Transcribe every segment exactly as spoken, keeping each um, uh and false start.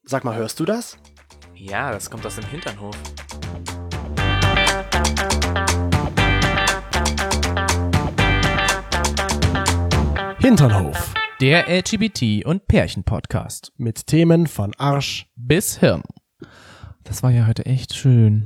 Sag mal, hörst du das? Ja, das kommt aus dem Hinternhof. Hinternhof. Der L G B T- und Pärchen-Podcast. Mit Themen von Arsch bis Hirn. Das war ja heute echt schön.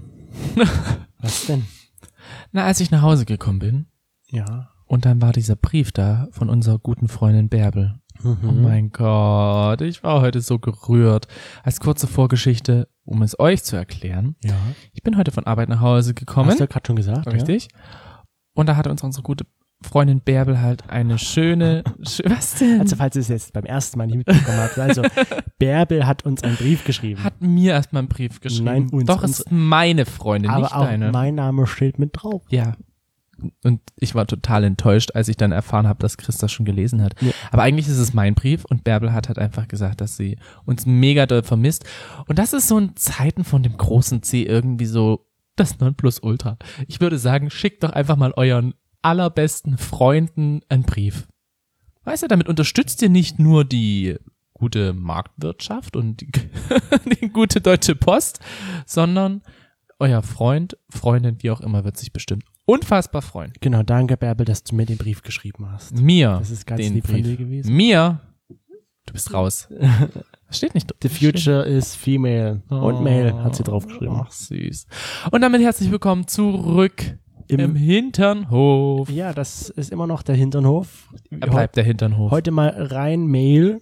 Was denn? Na, als ich nach Hause gekommen bin. Ja. Und dann war dieser Brief da von unserer guten Freundin Bärbel. Mhm. Oh mein Gott, ich war heute so gerührt. Als kurze Vorgeschichte, um es euch zu erklären. Ja. Ich bin heute von Arbeit nach Hause gekommen. Hast du ja gerade schon gesagt. Richtig. Ja. Und da hatte uns unsere gute Freundin Bärbel halt eine schöne, was denn? Also falls ihr es jetzt beim ersten Mal nicht mitbekommen habt, also Bärbel hat uns einen Brief geschrieben. Hat mir erstmal einen Brief geschrieben. Nein, uns. Doch, es ist meine Freundin, aber nicht auch deine. Mein Name steht mit drauf. Ja. Und ich war total enttäuscht, als ich dann erfahren habe, dass Chris das schon gelesen hat. Ja. Aber eigentlich ist es mein Brief und Bärbel hat halt einfach gesagt, dass sie uns mega doll vermisst. Und das ist so in Zeiten von dem großen C irgendwie so das Nonplusultra. Ich würde sagen, schickt doch einfach mal euren allerbesten Freunden einen Brief. Weißt du, damit unterstützt ihr nicht nur die gute Marktwirtschaft und die, die gute Deutsche Post, sondern euer Freund, Freundin, wie auch immer, wird sich bestimmt unfassbar freuen. Genau, danke Bärbel, dass du mir den Brief geschrieben hast. Mir. Das ist ganz den lieb von Brief. dir gewesen. Mir. Du bist raus. Das steht nicht. The future is female. Oh. Und male hat sie draufgeschrieben. Ach, süß. Und damit herzlich willkommen zurück im, im Hinternhof. Ja, das ist immer noch der Hinternhof. Er bleibt der Hinternhof. Heute mal rein Mail.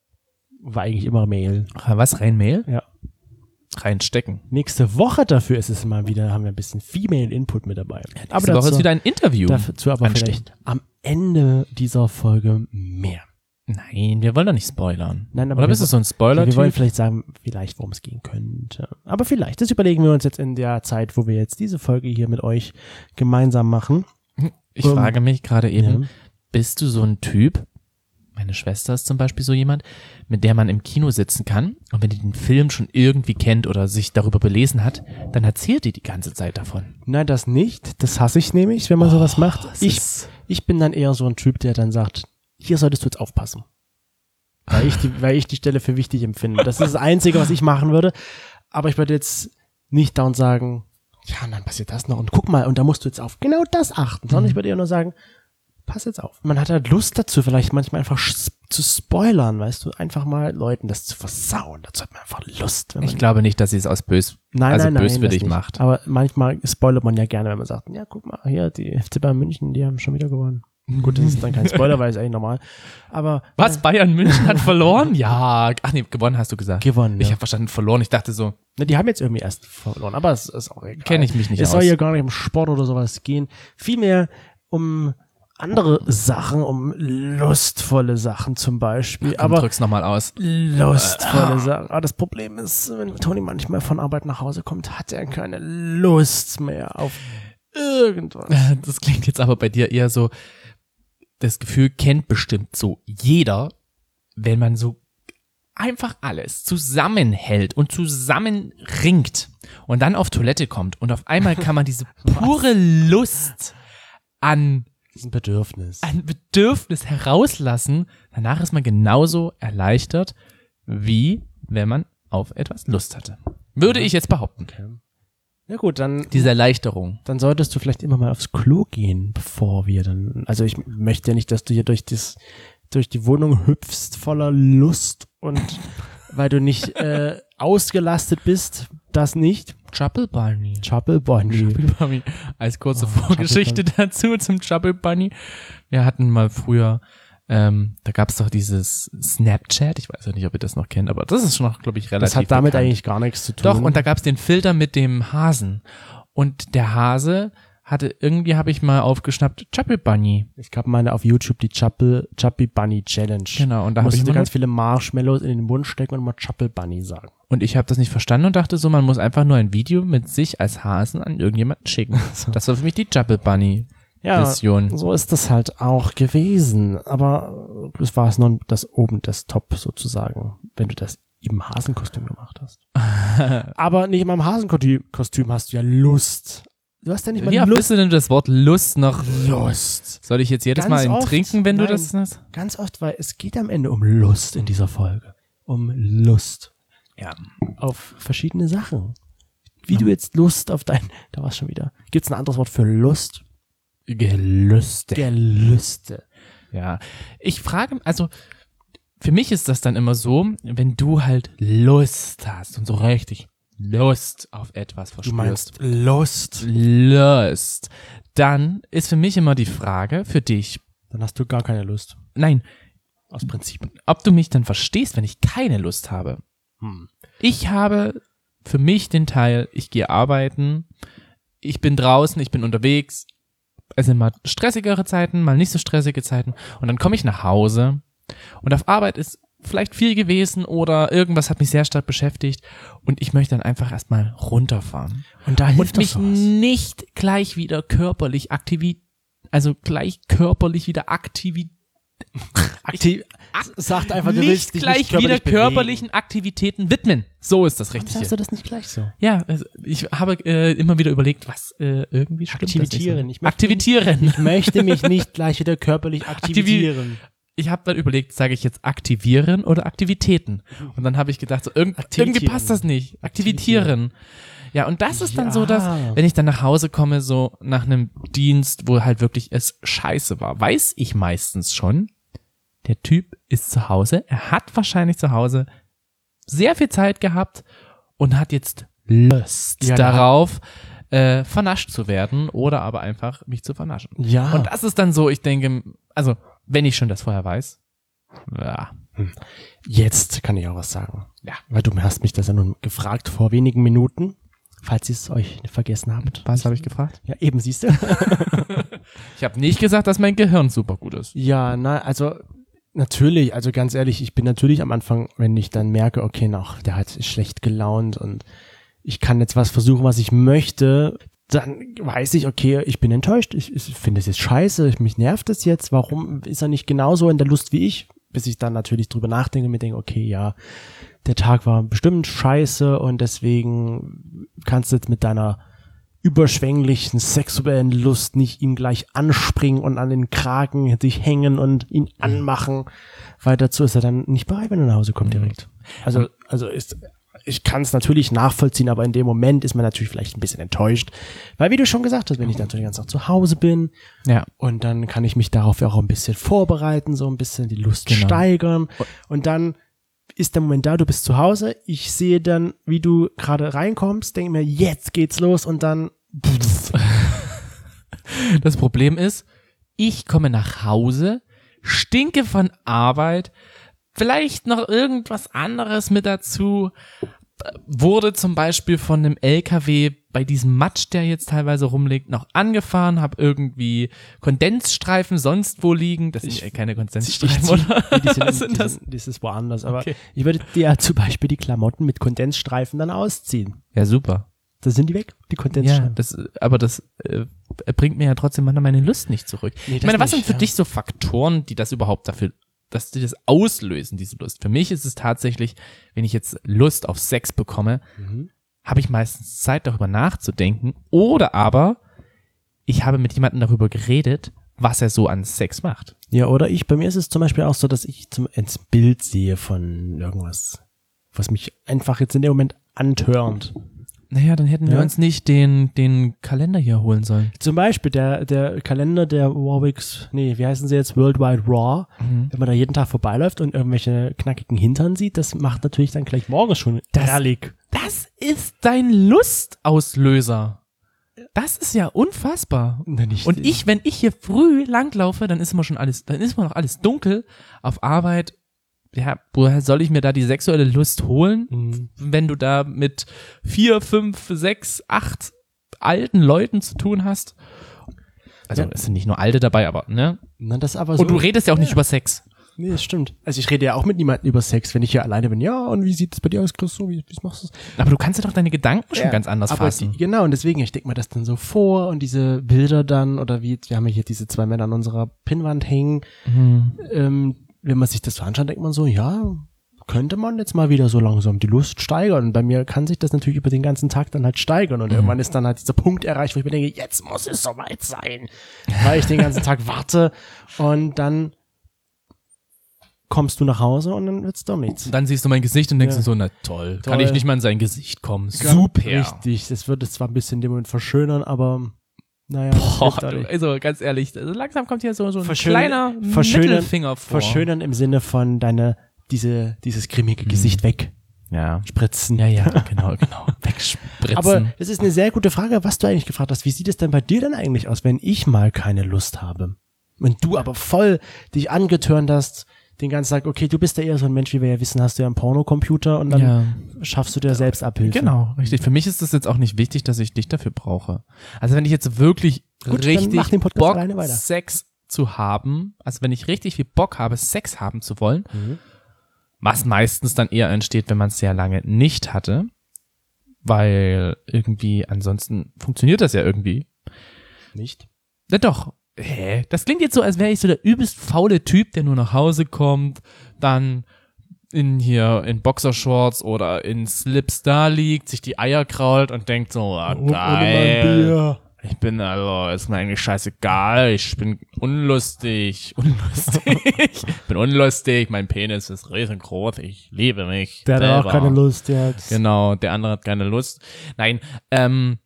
War eigentlich immer Mail. Was, rein Mail? Ja. Reinstecken. Nächste Woche dafür ist es mal wieder, haben wir ein bisschen Female Input mit dabei. Ja, aber dazu, Woche ist wieder ein Interview. Dazu aber anstehen. Vielleicht am Ende dieser Folge mehr. Nein, wir wollen doch nicht spoilern. Nein, aber Oder bist du so ein Spoiler-Typ? Wir wollen vielleicht sagen, vielleicht, worum es gehen könnte. Aber vielleicht, das überlegen wir uns jetzt in der Zeit, wo wir jetzt diese Folge hier mit euch gemeinsam machen. Ich um, frage mich gerade eben, ja. Bist du so ein Typ, meine Schwester ist zum Beispiel so jemand, mit der man im Kino sitzen kann und wenn die den Film schon irgendwie kennt oder sich darüber belesen hat, dann erzählt die die ganze Zeit davon. Nein, das nicht. Das hasse ich nämlich, wenn man oh, sowas macht. Ich, ich bin dann eher so ein Typ, der dann sagt, hier solltest du jetzt aufpassen. Weil ich die, weil ich die Stelle für wichtig empfinde. Das ist das Einzige, was ich machen würde. Aber ich würde jetzt nicht dauernd sagen, ja, und dann passiert das noch und guck mal, und da musst du jetzt auf genau das achten. Sondern mhm. ich würde eher nur sagen, pass jetzt auf. Man hat halt Lust dazu, vielleicht manchmal einfach zu spoilern, weißt du, einfach mal Leuten das zu versauen. Dazu hat man einfach Lust. Wenn man ich glaube nicht, dass sie es aus bös, nein, also nein, böswillig nein, macht. Aber manchmal spoilert man ja gerne, wenn man sagt, ja, guck mal, hier, die F C Bayern München, die haben schon wieder gewonnen. Gut, das ist dann kein Spoiler, weil es eigentlich normal. Aber was? Äh, Bayern München hat verloren? Ja. Ach nee, gewonnen hast du gesagt. Gewonnen. Ich ja. habe verstanden, verloren. Ich dachte so. Ne, die haben jetzt irgendwie erst verloren, aber es ist auch egal. Kenne ich mich nicht es aus. Es soll hier gar nicht um Sport oder sowas gehen. Vielmehr um andere Sachen, um lustvolle Sachen zum Beispiel. Ach, komm, aber drück's nochmal aus. Lustvolle Sachen. Aber das Problem ist, wenn Toni manchmal von Arbeit nach Hause kommt, hat er keine Lust mehr auf irgendwas. Das klingt jetzt aber bei dir eher so, das Gefühl kennt bestimmt so jeder, wenn man so einfach alles zusammenhält und zusammenringt und dann auf Toilette kommt und auf einmal kann man diese pure Lust an das ist ein Bedürfnis. Ein Bedürfnis herauslassen. Danach ist man genauso erleichtert, wie wenn man auf etwas Lust hatte. Würde ich jetzt behaupten. Okay. Ja gut, dann diese Erleichterung. Dann solltest du vielleicht immer mal aufs Klo gehen, bevor wir dann, also ich möchte ja nicht, dass du hier durch das, durch die Wohnung hüpfst voller Lust und weil du nicht äh, ausgelastet bist, das nicht. Chapel Bunny. Chapel Bunny. Chapel Bunny. Als kurze oh, Vorgeschichte dazu zum Chapel Bunny. Wir hatten mal früher, ähm, da gab es doch dieses Snapchat, ich weiß ja nicht, ob ihr das noch kennt, aber das ist schon noch, glaube ich, relativ Das hat damit bekannt. Eigentlich gar nichts zu tun. Doch, und da gab es den Filter mit dem Hasen. Und der Hase hatte, irgendwie habe ich mal aufgeschnappt, Chapel Bunny. Ich gab meine auf YouTube die Chapel, Chapel Bunny Challenge. Genau, und da musst habe ich du ganz viele Marshmallows in den Mund stecken und mal Chapel Bunny sagen. Und ich habe das nicht verstanden und dachte so, man muss einfach nur ein Video mit sich als Hasen an irgendjemanden schicken. Das war für mich die Chapel Bunny Vision. Ja, so ist das halt auch gewesen. Aber das war es nur das oben, das Top sozusagen, wenn du das im Hasenkostüm gemacht hast. Aber nicht immer im Hasenkostüm hast du ja Lust. Du hast ja nicht mal Wie oft Lust. bist du denn das Wort Lust noch? Lust. Soll ich jetzt jedes Ganz Mal einen oft, trinken, wenn nein, du das hast? Ganz oft, weil es geht am Ende um Lust in dieser Folge. Um Lust. Ja. Auf verschiedene Sachen. Wie du jetzt Lust auf dein, da war es schon wieder. Gibt es ein anderes Wort für Lust? Gelüste. Gelüste. Ja. Ich frage, also für mich ist das dann immer so, wenn du halt Lust hast und so richtig Lust auf etwas verspürst. Du meinst Lust. Lust. Dann ist für mich immer die Frage, für dich. Dann hast du gar keine Lust. Nein. Aus Prinzip. Ob du mich dann verstehst, wenn ich keine Lust habe. Hm. Ich habe für mich den Teil, ich gehe arbeiten, ich bin draußen, ich bin unterwegs. Es sind mal stressigere Zeiten, mal nicht so stressige Zeiten. Und dann komme ich nach Hause und auf Arbeit ist vielleicht viel gewesen oder irgendwas hat mich sehr stark beschäftigt und ich möchte dann einfach erstmal runterfahren. Und da hilft und mich doch sowas. nicht gleich wieder körperlich aktivi, also gleich körperlich wieder aktivi, Aktiv, sagt einfach, du nicht willst dich gleich nicht körperlich wieder bewegen. körperlichen Aktivitäten widmen. So ist das Warum richtig. sagst du das nicht gleich so? Ja, also ich habe äh, immer wieder überlegt, was äh, irgendwie stimmt Aktivitieren. das Ich nicht so. möchte Aktivitieren. Ich möchte mich nicht gleich wieder körperlich aktivieren. Ich habe dann überlegt, sage ich jetzt aktivieren oder Aktivitäten? Und dann habe ich gedacht, so irgend, irgendwie passt das nicht. Aktivitieren. Ja, und das ist dann Ja. so, dass, wenn ich dann nach Hause komme, so nach einem Dienst, wo halt wirklich es scheiße war, weiß ich meistens schon, der Typ ist zu Hause, er hat wahrscheinlich zu Hause sehr viel Zeit gehabt und hat jetzt Lust Ja, darauf, äh, vernascht zu werden oder aber einfach mich zu vernaschen. Ja. Und das ist dann so, ich denke, also wenn ich schon das vorher weiß, ja. Jetzt kann ich auch was sagen. Ja. Weil du hast mich das ja nun gefragt vor wenigen Minuten, falls ihr es euch vergessen habt. Was habe ich gefragt? Ja, eben, siehst du. Ich habe nicht gesagt, dass mein Gehirn super gut ist. Ja, na, also natürlich, also ganz ehrlich, ich bin natürlich am Anfang, wenn ich dann merke, okay, noch, der hat ist schlecht gelaunt und ich kann jetzt was versuchen, was ich möchte, dann weiß ich, okay, ich bin enttäuscht, ich, ich finde es jetzt scheiße, mich nervt das jetzt, warum ist er nicht genauso in der Lust wie ich? Bis ich dann natürlich drüber nachdenke und mir denke, okay, ja, der Tag war bestimmt scheiße und deswegen kannst du jetzt mit deiner überschwänglichen sexuellen Lust nicht ihm gleich anspringen und an den Kragen dich hängen und ihn anmachen, weil dazu ist er dann nicht bereit, wenn er nach Hause kommt direkt. Also, also ist, ich kann es natürlich nachvollziehen, aber in dem Moment ist man natürlich vielleicht ein bisschen enttäuscht, weil wie du schon gesagt hast, wenn ich natürlich ganz Tag zu Hause bin, Ja. und dann kann ich mich darauf auch ein bisschen vorbereiten, so ein bisschen die Lust Genau. steigern. Und dann ist der Moment da, du bist zu Hause. Ich sehe dann, wie du gerade reinkommst, denke mir, jetzt geht's los und dann Das Problem ist, ich komme nach Hause, stinke von Arbeit, vielleicht noch irgendwas anderes mit dazu, wurde zum Beispiel von einem L K W bei diesem Matsch, der jetzt teilweise rumliegt, noch angefahren, habe irgendwie Kondensstreifen sonst wo liegen. Das sind ja keine Kondensstreifen, oder? Nee, die sind, Was sind die das? sind, das ist woanders. Aber Okay. ich würde dir zum Beispiel die Klamotten mit Kondensstreifen dann ausziehen. Ja, super. Da sind die weg, die Ja, Kondensstreifen. das, aber das äh, bringt mir ja trotzdem manchmal meine Lust nicht zurück. Nee, ich das meine, was nicht, sind für ja. dich so Faktoren, die das überhaupt dafür, dass die das auslösen, diese Lust? Für mich ist es tatsächlich, wenn ich jetzt Lust auf Sex bekomme, Mhm. habe ich meistens Zeit, darüber nachzudenken. Oder aber ich habe mit jemandem darüber geredet, was er so an Sex macht. Ja, oder ich, bei mir ist es zum Beispiel auch so, dass ich zum, ins Bild sehe von irgendwas, was mich einfach jetzt in dem Moment antörnt. Naja, dann hätten wir Ja. uns nicht den, den Kalender hier holen sollen. Zum Beispiel der, der Kalender der Warwicks, nee, wie heißen sie jetzt, Worldwide Raw, Mhm. wenn man da jeden Tag vorbeiläuft und irgendwelche knackigen Hintern sieht, das macht natürlich dann gleich morgens schon Das- herrlich. Das ist dein Lustauslöser. Das ist ja unfassbar. Na, nicht- Und ich, wenn ich hier früh langlaufe, dann ist immer schon alles, dann ist immer noch alles dunkel auf Arbeit. Ja, woher soll ich mir da die sexuelle Lust holen, Mhm. wenn du da mit vier, fünf, sechs, acht alten Leuten zu tun hast? Also, Ja. es sind nicht nur Alte dabei, aber, ne? Na, das aber so. Und du redest ja auch nicht über Sex. Nee, das stimmt. Also ich rede ja auch mit niemandem über Sex, wenn ich hier alleine bin. Ja, und wie sieht es bei dir aus, Chris? So, wie, wie machst du es? Aber du kannst ja doch deine Gedanken schon Ja, ganz anders aber fassen. Die, genau, und deswegen, ich denke mir das dann so vor und diese Bilder dann, oder wie, wir haben ja hier diese zwei Männer an unserer Pinnwand hängen. Mhm. Ähm, wenn man sich das so anschaut, denkt man so, ja, könnte man jetzt mal wieder so langsam die Lust steigern. Und bei mir kann sich das natürlich über den ganzen Tag dann halt steigern. Und Mhm. irgendwann ist dann halt dieser Punkt erreicht, wo ich mir denke, jetzt muss es soweit sein. Weil ich den ganzen Tag warte und dann kommst du nach Hause und dann wird's doch nichts. Und dann siehst du mein Gesicht und denkst Ja. dir so, na toll, Toll. kann ich nicht mal in sein Gesicht kommen. Ja, Super. Richtig, das würde es zwar ein bisschen dem Moment verschönern, aber naja. Boah, hilft auch du, nicht. also ganz ehrlich, also langsam kommt hier so, so ein Verschönern- kleiner verschönern- Mittelfinger vor. Verschönern im Sinne von deine, diese, dieses grimmige Mhm. Gesicht weg. Ja. Spritzen. Ja, ja, genau, genau. Wegspritzen. Aber das ist eine sehr gute Frage, was du eigentlich gefragt hast. Wie sieht es denn bei dir denn eigentlich aus, wenn ich mal keine Lust habe? Wenn du aber voll dich angetörnt hast, den ganzen Tag, okay, du bist ja eher so ein Mensch, wie wir ja wissen, hast du ja einen Pornocomputer und dann ja. schaffst du dir selbst Abhilfe. Genau, richtig. Für mich ist es jetzt auch nicht wichtig, dass ich dich dafür brauche. Also wenn ich jetzt wirklich Gut, dann richtig mach den Podcast Bock, alleine weiter. Sex zu haben, also wenn ich richtig viel Bock habe, Sex haben zu wollen, Mhm. was meistens dann eher entsteht, wenn man es sehr lange nicht hatte, weil irgendwie ansonsten funktioniert das ja irgendwie. Nicht? Na doch. Hä? Das klingt jetzt so, als wäre ich so der übelst faule Typ, der nur nach Hause kommt, dann in hier in Boxershorts oder in Slips da liegt, sich die Eier krault und denkt so, ah, Oh, geil. Ich bin also, ist mir eigentlich scheißegal, ich bin unlustig, unlustig, ich bin unlustig, mein Penis ist riesengroß, ich liebe mich. Der hat selber. auch keine Lust jetzt. Genau, der andere hat keine Lust. Nein, ähm,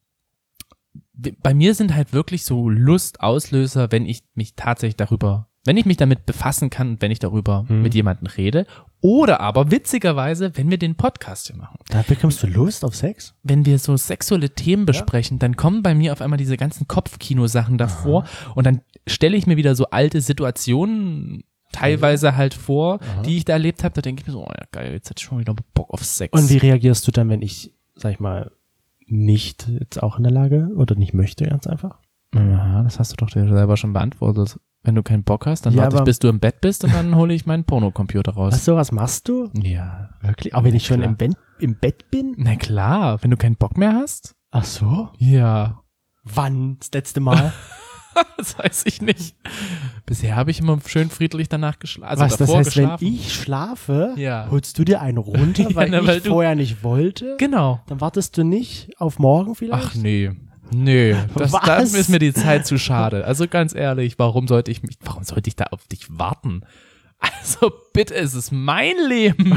bei mir sind halt wirklich so Lustauslöser, wenn ich mich tatsächlich darüber, wenn ich mich damit befassen kann und wenn ich darüber Hm. mit jemandem rede. Oder aber witzigerweise, wenn wir den Podcast hier machen. Da bekommst du Lust auf Sex? Wenn wir so sexuelle Themen besprechen, dann kommen bei mir auf einmal diese ganzen Kopfkino-Sachen davor und dann stelle ich mir wieder so alte Situationen teilweise halt vor, Aha. die ich da erlebt habe. Da denke ich mir so, oh ja geil, jetzt hätte ich schon wieder Bock auf Sex. Und wie reagierst du dann, wenn ich, sag ich mal, nicht jetzt auch in der Lage oder nicht möchte, ganz einfach? Ja, das hast du doch dir selber schon beantwortet. Wenn du keinen Bock hast, dann Ja, warte ich, aber- bis du im Bett bist und dann hole ich meinen Pornocomputer raus. Was, sowas machst du? Ja. Wirklich? Auch wenn ich schon Klar. im, Ben- im Bett bin? Na klar, wenn du keinen Bock mehr hast? Ach so? Ja. Wann? Das letzte Mal? Das weiß ich nicht. Bisher habe ich immer schön friedlich danach geschlafen. Also Was, das davor heißt, geschlafen. wenn ich schlafe, Ja. holst du dir einen runter, Ja, weil na, ich weil du- vorher nicht wollte? Genau. Dann wartest du nicht auf morgen vielleicht? Ach nee. Nee, das, Was? da ist mir die Zeit zu schade. Also ganz ehrlich, warum sollte ich mich, warum sollte ich da auf dich warten? Also bitte, es ist mein Leben.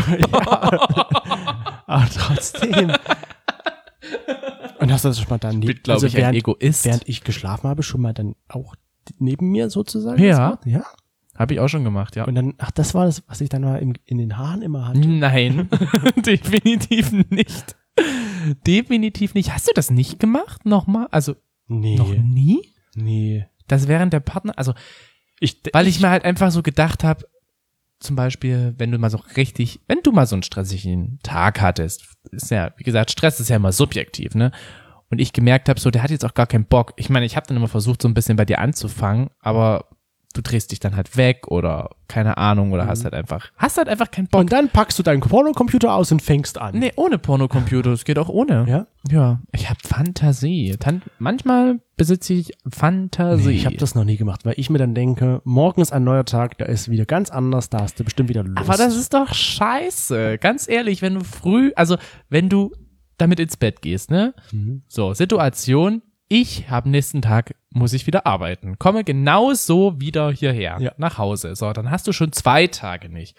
Aber trotzdem. Und hast du das schon mal dann Ich bin, glaube ich, ein während, Egoist. während ich geschlafen habe, schon mal dann auch neben mir sozusagen? Ja. das Wort? Ja. Habe ich auch schon gemacht, ja. Und dann, ach, das war das, was ich dann mal im, in den Haaren immer hatte. Nein, definitiv nicht. Definitiv nicht. Hast du das nicht gemacht? Nochmal? Also, Nee. noch nie? Nee. Das während der Partner, also, Ich, weil ich mir halt einfach so gedacht habe, zum Beispiel, wenn du mal so richtig, wenn du mal so einen stressigen Tag hattest, ist ja, wie gesagt, Stress ist ja immer subjektiv, ne? Und ich gemerkt habe, so, der hat jetzt auch gar keinen Bock. Ich meine, ich habe dann immer versucht, so ein bisschen bei dir anzufangen, aber du drehst dich dann halt weg oder keine Ahnung oder hast halt einfach, hast halt einfach keinen Bock. Und dann packst du deinen Pornocomputer aus und fängst an. Nee, ohne Pornocomputer, es geht auch ohne. Ja? Ja, ich habe Fantasie. Tan manchmal besitze ich Fantasie. Nee, ich habe das noch nie gemacht, weil ich mir dann denke, morgen ist ein neuer Tag, da ist wieder ganz anders, da hast du bestimmt wieder Lust. Aber das ist doch scheiße. Ganz ehrlich, wenn du früh, also wenn du damit ins Bett gehst, ne? Mhm. So, Situation, ich habe nächsten Tag, muss ich wieder arbeiten. Komme genau so wieder hierher, Ja. nach Hause. So, dann hast du schon zwei Tage nicht.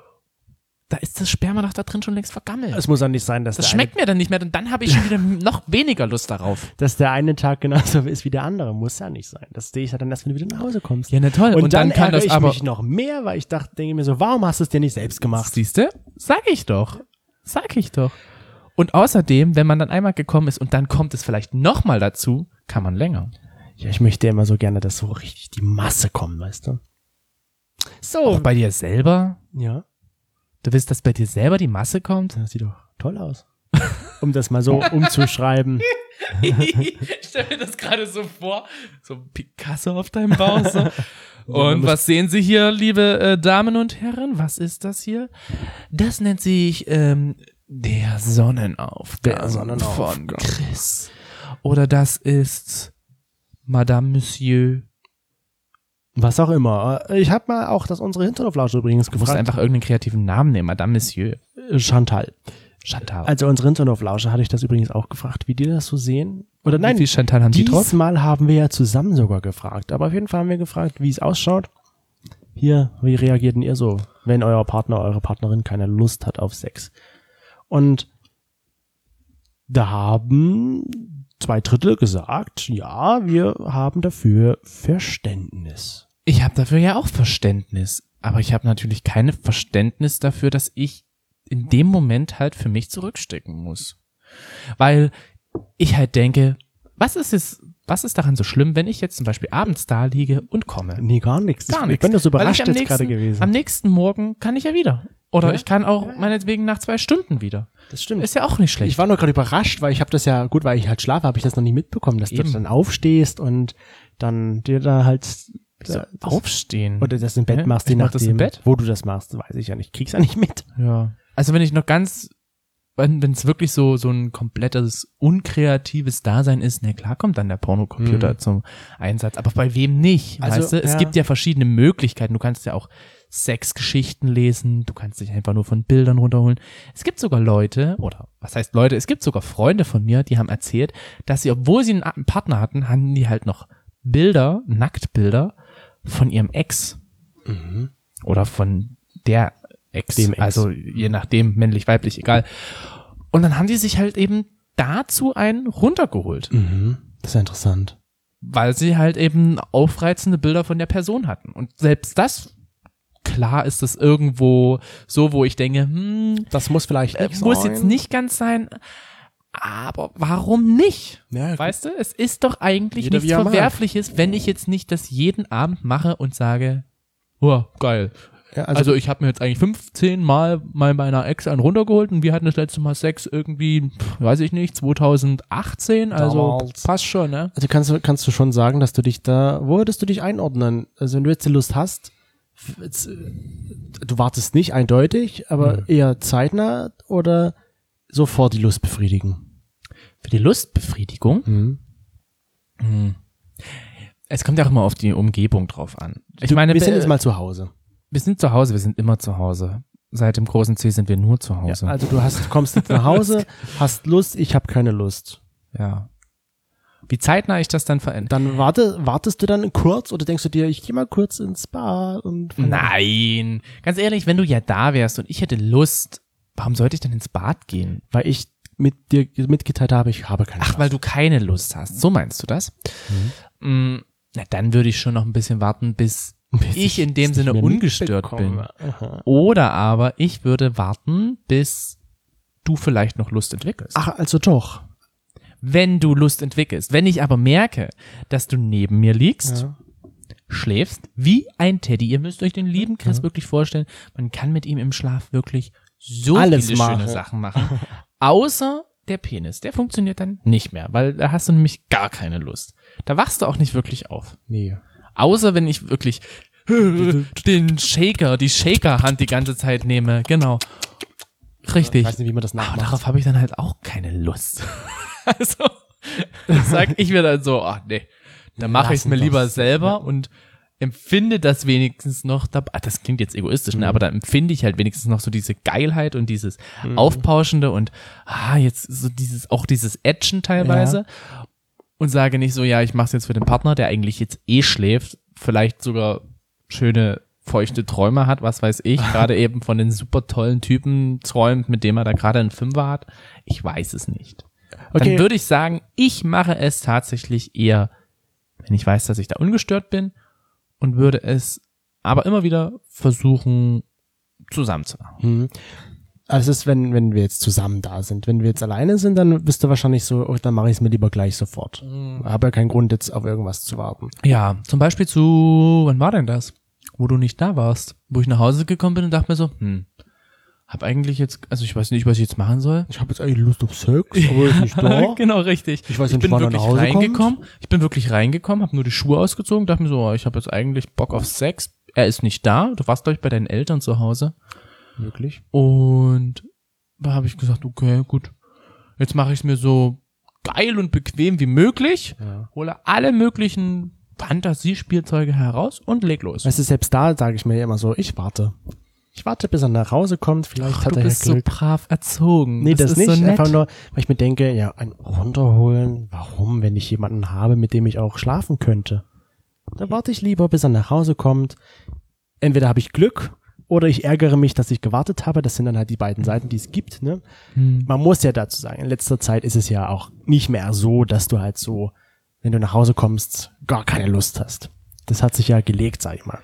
Da ist das Sperma doch da drin schon längst vergammelt. Es muss ja nicht sein, dass, Das der schmeckt mir dann nicht mehr und dann habe ich schon wieder noch weniger Lust darauf. eine, dass der eine Tag genauso ist wie der andere. Muss ja nicht sein. Das sehe ich ja dann erst, wenn du wieder nach Hause kommst. Ja, na toll. Und, Und, dann, dann, kann ärgere das ich aber. mich noch mehr, weil ich dachte, denke mir so, warum hast du es dir nicht selbst gemacht? Siehst du? Sag ich doch. Sag ich doch. Und außerdem, wenn man dann einmal gekommen ist und dann kommt es vielleicht nochmal dazu, kann man länger. Ja, ich möchte immer so gerne, dass so richtig die Masse kommt, weißt du? So. Auch bei dir selber? Ja, Du willst, dass bei dir selber die Masse kommt? das sieht doch toll aus. Um das mal so umzuschreiben. Ich stell mir das gerade so vor. So ein Picasso auf deinem Bauch. So. Und was sehen Sie hier, liebe äh, Damen und Herren? Was ist das hier? Das nennt sich ähm, der Sonnenaufgang, Der Sonnenaufgang. von Chris. Oder das ist Madame Monsieur. Was auch immer. Ich habe mal auch das unsere Hinterhoflausche übrigens Du musst gefragt. einfach irgendeinen kreativen Namen nehmen. Madame Monsieur. Äh, Chantal. Chantal. Also unsere Hinterhoflausche hatte ich das übrigens auch gefragt, wie die das so sehen. Oder nein, Wie viel Chantal haben die drauf? diesmal haben wir ja zusammen sogar gefragt. Aber auf jeden Fall haben wir gefragt, wie es ausschaut. hier, wie reagiert denn ihr so, wenn euer Partner, eure Partnerin keine Lust hat auf Sex? Und da haben zwei Drittel gesagt, ja, wir haben dafür Verständnis. Ich habe dafür ja auch Verständnis, aber ich habe natürlich keine Verständnis dafür, dass ich in dem Moment halt für mich zurückstecken muss. Weil ich halt denke, was ist es, was ist daran so schlimm, wenn ich jetzt zum Beispiel abends da liege und komme? Nee, gar nichts. Gar ich nichts. bin das überrascht Weil ich am jetzt gerade nächsten- gewesen. Am nächsten Morgen kann ich ja wieder. Oder Ja? ich kann auch meinetwegen nach zwei Stunden wieder. Das stimmt. Ist ja auch nicht schlecht. Ich war nur gerade überrascht, weil ich habe das ja, gut, weil ich halt schlafe, habe ich das noch nicht mitbekommen, dass Eben. du dann aufstehst und dann dir da halt So, da, das, aufstehen. oder das im Bett Hä? machst, Ich je mach das nachdem, im Bett? wo du das machst, weiß ich ja nicht. Krieg's ja nicht mit. Ja. Also wenn ich noch ganz, wenn es wirklich so so ein komplettes unkreatives Dasein ist, na klar kommt dann der Pornocomputer Hm. zum Einsatz. Aber bei wem nicht? Also, weißt du? Es ja. gibt ja verschiedene Möglichkeiten. Du kannst ja auch Sexgeschichten lesen. Du kannst dich einfach nur von Bildern runterholen. Es gibt sogar Leute, oder was heißt Leute? Es gibt sogar Freunde von mir, die haben erzählt, dass sie, obwohl sie einen Partner hatten, hatten die halt noch Bilder, Nacktbilder von ihrem Ex. Mhm. Oder von der Ex, Dem Ex. also je nachdem, männlich, weiblich, egal. Und dann haben die sich halt eben dazu einen runtergeholt, Mhm. Das ist ja interessant. weil sie halt eben aufreizende Bilder von der Person hatten. Und selbst das, klar ist das irgendwo so, wo ich denke, hm, Das muss vielleicht äh, nicht muss sein. jetzt nicht ganz sein, aber warum nicht? Ja, Weißt du, es ist doch eigentlich Jeder, nichts wie er mag. Verwerfliches, wenn ich jetzt nicht das jeden Abend mache und sage, oh, geil. ja, Also, also, ich habe mir jetzt eigentlich fünfzehn Mal mal bei einer Ex einen runtergeholt und wir hatten das letzte Mal Sex irgendwie, pf, weiß ich nicht, zwanzig achtzehn, also Damals. passt schon, ne? also kannst du kannst du schon sagen, dass du dich da, wo würdest du dich einordnen? Also wenn du jetzt die Lust hast, f- jetzt, äh, du wartest nicht eindeutig, aber Mhm. eher zeitnah oder sofort die Lust befriedigen? Für die Lustbefriedigung, Mhm. hm. Es kommt ja auch immer auf die Umgebung drauf an. Ich Du, meine, wir sind be- jetzt mal zu Hause. wir sind zu Hause, wir sind immer zu Hause. Seit dem großen C sind wir nur zu Hause. Ja, also du hast, kommst jetzt nach Hause, hast Lust, ich habe keine Lust. Ja. Wie zeitnah ich das dann verändere? Dann warte, wartest du dann kurz oder denkst du dir, ich gehe mal kurz ins Bad und Nein. Ganz ehrlich, wenn du ja da wärst und ich hätte Lust, warum sollte ich denn ins Bad gehen? weil ich mit dir mitgeteilt habe, ich habe keine Ach, Lust. weil du keine Lust hast. So meinst du das? Mhm. Na, dann würde ich schon noch ein bisschen warten, bis, Bis ich in dem es Sinne nicht mehr ungestört bin. mitbekomme. Aha. Oder aber ich würde warten, bis du vielleicht noch Lust entwickelst. Ach, also doch. Wenn du Lust entwickelst. Wenn ich aber merke, dass du neben mir liegst, Ja. schläfst, wie ein Teddy. Ihr müsst euch den lieben Chris Ja. wirklich vorstellen. Man kann mit ihm im Schlaf wirklich so Alles viele machen. schöne Sachen machen. Außer der Penis. Der funktioniert dann nicht mehr, weil da hast du nämlich gar keine Lust. Da wachst du auch nicht wirklich auf. Nee. Außer wenn ich wirklich den Shaker, die Shaker-Hand die ganze Zeit nehme. Genau. Richtig. Ich weiß nicht, wie man das Aber nachmacht. darauf habe ich dann halt auch keine Lust. Also sag ich mir dann so, ach nee, dann mache ich es Lassen mir lieber wir's. selber Ja. und empfinde das wenigstens noch dabei. Ah, das klingt jetzt egoistisch, ne? Mhm. Aber da empfinde ich halt wenigstens noch so diese Geilheit und dieses Mhm. Aufpauschende und ah, jetzt so dieses, auch dieses Action teilweise. Und sage nicht so, ja, ich mache es jetzt für den Partner, der eigentlich jetzt eh schläft, vielleicht sogar schöne feuchte Träume hat, was weiß ich, gerade eben von den super tollen Typen träumt, mit dem er da gerade einen Fünfer hat. Ich weiß es nicht. Okay. Dann würde ich sagen, ich mache es tatsächlich eher, wenn ich weiß, dass ich da ungestört bin und würde es aber immer wieder versuchen zusammenzumachen. Hm. Also es ist, wenn, wenn wir jetzt zusammen da sind. Wenn wir jetzt alleine sind, dann bist du wahrscheinlich so, oh, dann mache ich es mir lieber gleich sofort. Habe ja keinen Grund, jetzt auf irgendwas zu warten. Ja, zum Beispiel zu, wann war denn das? Wo du nicht da warst, wo ich nach Hause gekommen bin und dachte mir so, hm, hab eigentlich jetzt, also ich weiß nicht, was ich jetzt machen soll. Ich habe jetzt eigentlich Lust auf Sex, aber ist nicht da. Genau, richtig. Ich weiß Ich nicht, bin wann er wirklich nach Hause reingekommen. kommt. Ich bin wirklich reingekommen, habe nur die Schuhe ausgezogen, dachte mir so, oh, ich habe jetzt eigentlich Bock auf Sex. Er ist nicht da. Du warst, glaube ich, bei deinen Eltern zu Hause. Wirklich? Und da habe ich gesagt, okay, gut. Jetzt mache ich es mir so geil und bequem wie möglich. Ja. Hole alle möglichen Fantasiespielzeuge heraus und leg los. Weißt du, selbst da sage ich mir immer so, ich warte. Ich warte, bis er nach Hause kommt. Vielleicht Ach, hat du er ja bist so Glück. brav erzogen. Nee, das, ist nicht. So nett. Einfach nur, weil ich mir denke, ja, ein runterholen. Warum, wenn ich jemanden habe, mit dem ich auch schlafen könnte? Da warte ich lieber, bis er nach Hause kommt. entweder habe ich Glück oder ich ärgere mich, dass ich gewartet habe. Das sind dann halt die beiden Seiten, die es gibt. Ne? Hm. Man muss ja dazu sagen, in letzter Zeit ist es ja auch nicht mehr so, dass du halt so, wenn du nach Hause kommst, gar keine Lust hast. Das hat sich ja gelegt, sag ich mal.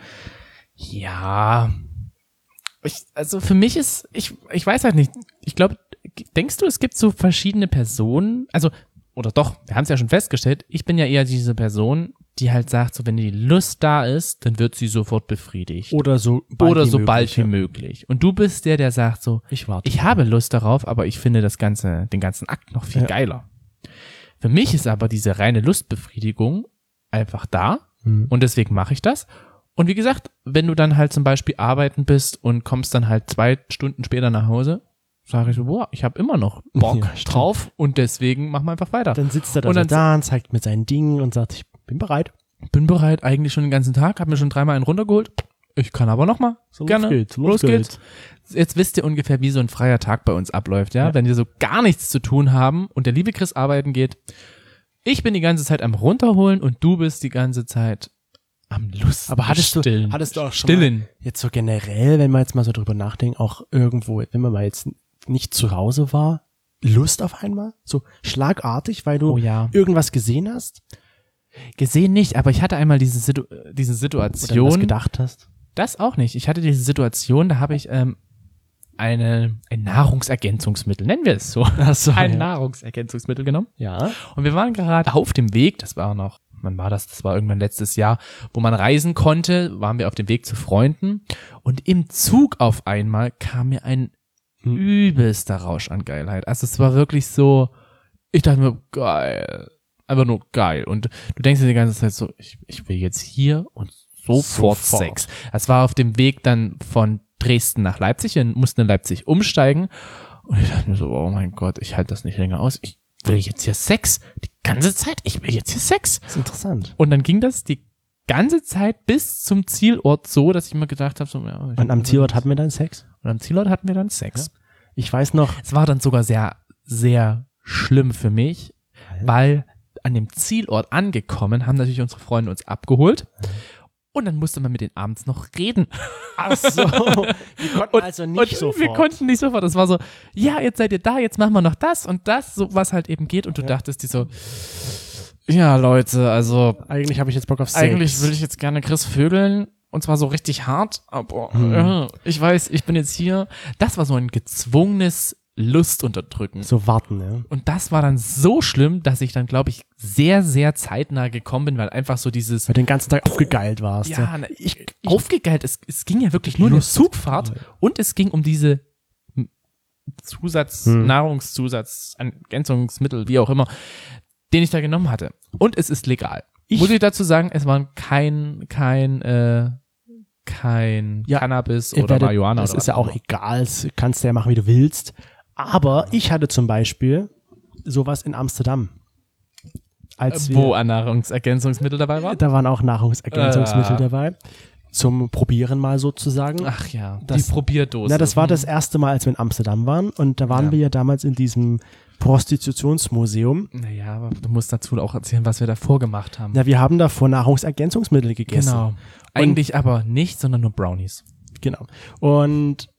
Ja, ich, also für mich ist, ich, ich weiß halt nicht, ich glaube, denkst du, es gibt so verschiedene Personen, also, oder doch, wir haben es ja schon festgestellt, ich bin ja eher diese Person, die halt sagt, so wenn die Lust da ist, dann wird sie sofort befriedigt. Oder so bald, Oder wie, so möglich, bald wie ja. möglich. Und du bist der, der sagt so, Ich warte. ich habe Lust darauf, aber ich finde das ganze, den ganzen Akt noch viel Ja. geiler. Für mich ist aber diese reine Lustbefriedigung einfach da Hm. und deswegen mache ich das. Und wie gesagt, wenn du dann halt zum Beispiel arbeiten bist und kommst dann halt zwei Stunden später nach Hause, sage ich so, boah, ich habe immer noch Bock Ja, stimmt. drauf und deswegen machen wir einfach weiter. Dann sitzt er da, Und so dann- da und zeigt mit seinen Dingen und sagt, ich bin bereit. Bin bereit eigentlich schon den ganzen Tag, habe mir schon dreimal einen runtergeholt. Ich kann aber noch mal. So, Gerne. los geht's, los, Los geht's. geht's. Jetzt wisst ihr ungefähr, wie so ein freier Tag bei uns abläuft, ja? Ja. Wenn wir so gar nichts zu tun haben und der liebe Chris arbeiten geht. Ich bin die ganze Zeit am runterholen und du bist die ganze Zeit am Lust. Aber hattest du, stillen. hattest du auch schon Stillen. mal, jetzt so generell, wenn man jetzt mal so drüber nachdenkt, auch irgendwo, wenn man mal jetzt nicht zu Hause war, Lust auf einmal? So schlagartig, weil du Oh ja. irgendwas gesehen hast? Gesehen nicht, aber ich hatte einmal diese, Situ diese Oder an was Situation. gedacht hast? Das auch nicht. Ich hatte diese Situation, da habe ich ähm, eine, ein Nahrungsergänzungsmittel, nennen wir es so. Ach so, ein ja. Nahrungsergänzungsmittel genommen. Ja. Und wir waren gerade auf dem Weg, das war noch, wann war das? Das war irgendwann letztes Jahr, wo man reisen konnte, waren wir auf dem Weg zu Freunden und im Zug auf einmal kam mir ein Hm. übelster Rausch an Geilheit. Also es war wirklich so, ich dachte mir, geil, einfach nur geil. Und du denkst dir die ganze Zeit so, ich, ich will jetzt hier und sofort, Sofort. Sex. Das war auf dem Weg dann von Dresden nach Leipzig, wir mussten in Leipzig umsteigen und ich dachte mir so, oh mein Gott, ich halte das nicht länger aus, ich will jetzt hier Sex, die ganze Zeit, ich will jetzt hier Sex. Das ist interessant. Und dann ging das die ganze Zeit bis zum Zielort so, dass ich mir gedacht habe, so, ja, ich Und am Zielort hatten wir dann Sex? und am Zielort hatten wir dann Sex. Ich weiß noch, Es war dann sogar sehr, sehr schlimm für mich, weil an dem Zielort angekommen haben natürlich unsere Freunde uns abgeholt und dann musste man mit denen abends noch reden. ach so, wir konnten Und, also und nicht sofort. wir konnten nicht sofort. Das war so, ja, jetzt seid ihr da, jetzt machen wir noch das und das, so was halt eben geht. Und du Ja. dachtest dir so, ja, Leute, also Eigentlich habe ich jetzt Bock auf Sex. eigentlich will ich jetzt gerne Chris vögeln. Und zwar so richtig hart, aber Hm. äh, ich weiß, ich bin jetzt hier. Das war so ein gezwungenes Lustunterdrücken. So warten, ne? Und das war dann so schlimm, dass ich dann, glaube ich, sehr, sehr zeitnah gekommen bin, weil einfach so dieses, Weil du den ganzen Tag aufgegeilt warst. ja, na, ich, ich, aufgegeilt, es, es ging ja wirklich nur eine Lust. Zugfahrt und es ging um diese Zusatz, Hm. Nahrungszusatz, Ergänzungsmittel, wie auch immer, den ich da genommen hatte. Und es ist legal. Ich- Muss ich dazu sagen, es war kein, kein, äh, kein Ja, Cannabis ihr oder werdet- Marihuana Das oder ist was ja auch immer. egal, das kannst du ja machen, wie du willst. Aber ich hatte zum Beispiel sowas in Amsterdam. Als Äh, Wo wir, ein Nahrungsergänzungsmittel dabei war? da waren auch Nahrungsergänzungsmittel Ah. dabei. Zum Probieren mal sozusagen. Ach ja, Das- die Probierdose. Na, das war das Hm. erste Mal, als wir in Amsterdam waren. Und da waren Ja. wir ja damals in diesem Prostitutionsmuseum. Naja, aber du musst dazu auch erzählen, was wir davor gemacht haben. Ja, wir haben davor Nahrungsergänzungsmittel gegessen. Genau. Eigentlich aber nicht, sondern nur Brownies. Genau. Und,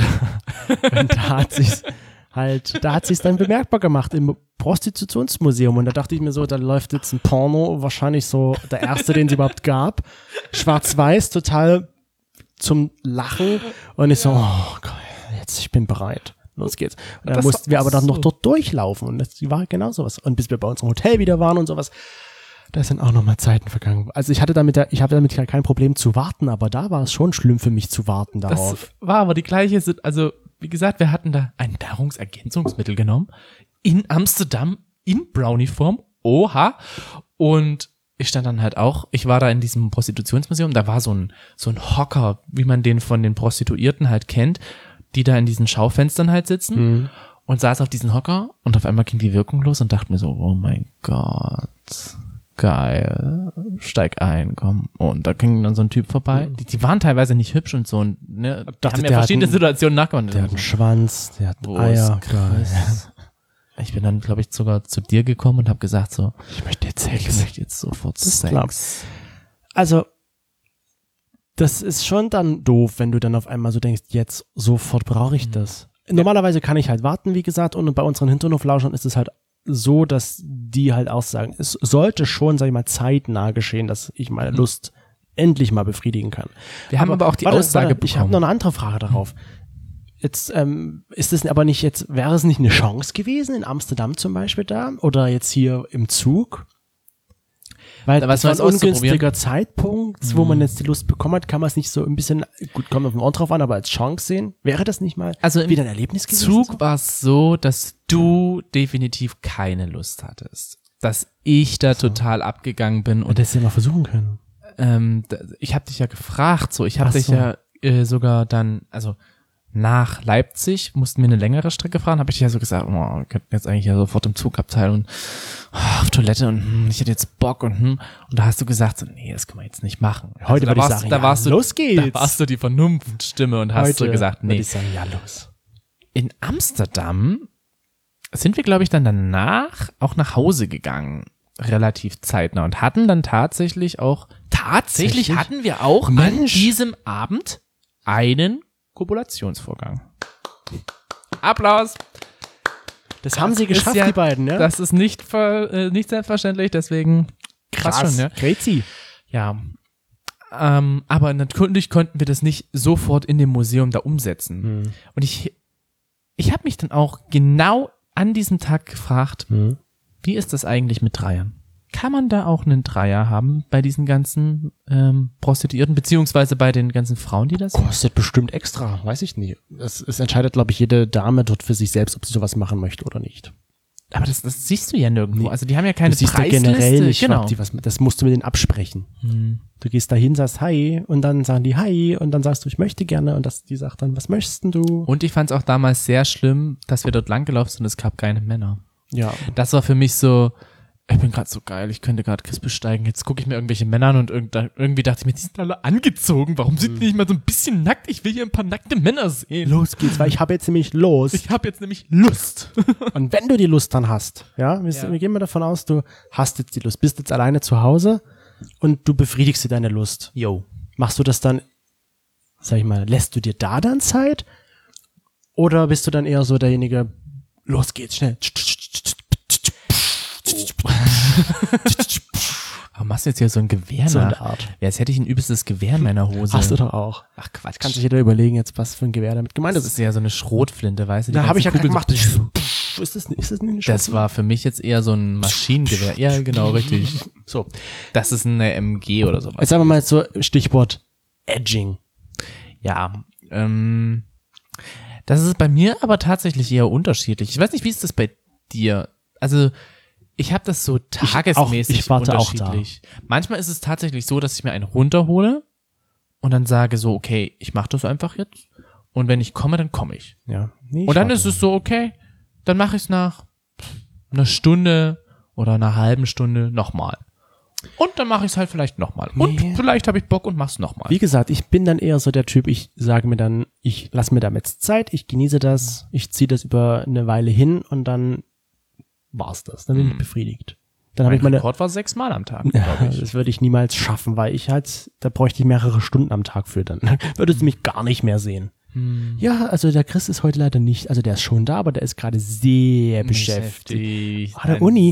und da hat sich's halt, da hat sich's dann bemerkbar gemacht im Prostitutionsmuseum. Und da dachte ich mir so, da läuft jetzt ein Porno, wahrscheinlich so der erste, den es überhaupt gab. Schwarz-Weiß, total zum Lachen. Und ich so, oh geil, jetzt, ich bin bereit. Los geht's. Und dann Das mussten wir war aber dann noch so- dort durchlaufen. Und das war genau sowas. Und bis wir bei unserem Hotel wieder waren und sowas, da sind auch nochmal Zeiten vergangen. Also ich hatte damit, ich habe damit kein Problem zu warten, aber da war es schon schlimm für mich zu warten darauf. Das war aber die gleiche, Sit- also wie gesagt, wir hatten da ein Nahrungsergänzungsmittel genommen, in Amsterdam, in Brownie-Form, oha, und ich stand dann halt auch, ich war da in diesem Prostitutionsmuseum, da war so ein, so ein Hocker, wie man den von den Prostituierten halt kennt, die da in diesen Schaufenstern halt sitzen Mhm. und saß auf diesen Hocker und auf einmal ging die Wirkung los und dachte mir so, oh mein Gott, geil, steig ein, komm. Und da ging dann so ein Typ vorbei. Die, die waren teilweise nicht hübsch und so. Und, ne, die Dachte, haben ja der hat verschiedene einen- Situationen nachgemacht. Der hat einen Schwanz, der hat Wo Eier. ist Chris? Ich bin dann, glaube ich, sogar zu dir gekommen und habe gesagt so, Ich möchte jetzt ich Sex. möchte jetzt sofort Das Sex. glaub- Also, das ist schon dann doof, wenn du dann auf einmal so denkst, jetzt sofort brauche ich das. Normalerweise kann ich halt warten, wie gesagt, und bei unseren Hinterhoflauschern ist es halt so, dass die halt auch sagen, es sollte schon, sag ich mal, zeitnah geschehen, dass ich meine Lust endlich mal befriedigen kann. Wir haben aber, aber auch die warte, Aussage warte, bekommen. Ich habe noch eine andere Frage darauf. Jetzt ähm, ist es aber nicht jetzt, wäre es nicht eine Chance gewesen, in Amsterdam zum Beispiel da oder jetzt hier im Zug? Weil da, was das war ein ungünstiger Zeitpunkt, mhm. wo man jetzt die Lust bekommen hat, kann man es nicht so ein bisschen, gut, kommt auf den Ort drauf an, aber als Chance sehen. Wäre das nicht mal also wieder ein Erlebnis gewesen? Im Zug war es so, dass du definitiv keine Lust hattest. Dass ich da so. total abgegangen bin. Und das ja mal versuchen können. Ähm, ich habe dich ja gefragt, so ich habe dich so. ja äh, sogar dann, also nach Leipzig mussten wir eine längere Strecke fahren, habe ich ja so gesagt, oh, wir könnten jetzt eigentlich ja sofort im Zugabteil und oh, auf Toilette und hm, ich hätte jetzt Bock und hm. Und da hast du gesagt, so, nee, das können wir jetzt nicht machen. Heute also, würde da ich sagen, da ja, warst du, los geht's. Da warst du die Vernunftstimme und hast Heute so gesagt, nee. würde ich sagen, ja, los. In Amsterdam sind wir, glaube ich, dann danach auch nach Hause gegangen. Relativ zeitnah und hatten dann tatsächlich auch, tatsächlich, tatsächlich? hatten wir auch Mensch. an diesem Abend einen Kopulationsvorgang. Applaus! Das, das haben sie geschafft, ja, die beiden, ja? Das ist nicht, ver, äh, nicht selbstverständlich, deswegen krass schon, ja. Crazy. Ja. Ähm, aber natürlich konnten wir das nicht sofort in dem Museum da umsetzen. Hm. Und ich, ich habe mich dann auch genau an diesem Tag gefragt, hm. wie ist das eigentlich mit Dreiern? Kann man da auch einen Dreier haben bei diesen ganzen ähm, Prostituierten, beziehungsweise bei den ganzen Frauen, die das sind? Kostet bestimmt extra, weiß ich nicht. Es, es entscheidet, glaube ich, jede Dame dort für sich selbst, ob sie sowas machen möchte oder nicht. Aber das, das siehst du ja nirgendwo. Nee. Also die haben ja keine das Preisliste. Du generell nicht, genau. die was, das musst du mit denen absprechen. Hm. Du gehst dahin, sagst Hi und dann sagen die Hi und dann sagst du, ich möchte gerne und das, die sagt dann, was möchtest denn du? Und ich fand es auch damals sehr schlimm, dass wir dort langgelaufen sind und es gab keine Männer. Ja. Das war für mich so, ich bin gerade so geil, ich könnte gerade Chris besteigen, jetzt gucke ich mir irgendwelche Männer an und irgendwie dachte ich mir, die sind alle angezogen, warum sind die nicht mal so ein bisschen nackt? Ich will hier ein paar nackte Männer sehen. Los geht's, weil ich habe jetzt nämlich Lust. Ich habe jetzt nämlich Lust. Und wenn du die Lust dann hast, ja, wir, ja. wir gehen mal davon aus, du hast jetzt die Lust, bist jetzt alleine zu Hause und du befriedigst dir deine Lust. Jo. Machst du das dann, sag ich mal, lässt du dir da dann Zeit? Oder bist du dann eher so derjenige, los geht's, schnell. Warum machst du jetzt hier so ein Gewehr so nach? eine Art. Ja, jetzt hätte ich ein übelstes Gewehr in meiner Hose. Hast du doch auch. Ach Quatsch. Kann sich jeder überlegen jetzt, was für ein Gewehr damit gemeint ist. Das ist ja so eine Schrotflinte, weißt du? Da habe ich ja Kugel gemacht. So, ist das, ist das nicht eine Schrotflinte? Das war für mich jetzt eher so ein Maschinengewehr. Ja, genau, richtig. So. Das ist eine M G oder sowas. Jetzt sagen wir mal so Stichwort Edging. Ja, ähm, das ist bei mir aber tatsächlich eher unterschiedlich. Ich weiß nicht, wie ist das bei dir? Also, ich habe das so tagesmäßig ich, auch, ich warte unterschiedlich. Auch da. Manchmal ist es tatsächlich so, dass ich mir einen runterhole und dann sage so, okay, ich mache das einfach jetzt und wenn ich komme, dann komme ich. Ja. Nee, und dann ist es so, okay, dann mache ich es nach einer Stunde oder einer halben Stunde nochmal. Und dann mache ich es halt vielleicht nochmal. Und nee. vielleicht habe ich Bock und mach's nochmal. Wie gesagt, ich bin dann eher so der Typ, ich sage mir dann, ich lasse mir damit Zeit, ich genieße das, ich ziehe das über eine Weile hin und dann war's das. Dann bin ich befriedigt. Dann habe ich meine Rekord war sechsmal am Tag, ja, glaube ich. Das würde ich niemals schaffen, weil ich halt, da bräuchte ich mehrere Stunden am Tag für dann. Würdest du mich gar nicht mehr sehen. Hm. Ja, also der Chris ist heute leider nicht, also der ist schon da, aber der ist gerade sehr beschäftigt. An der Uni?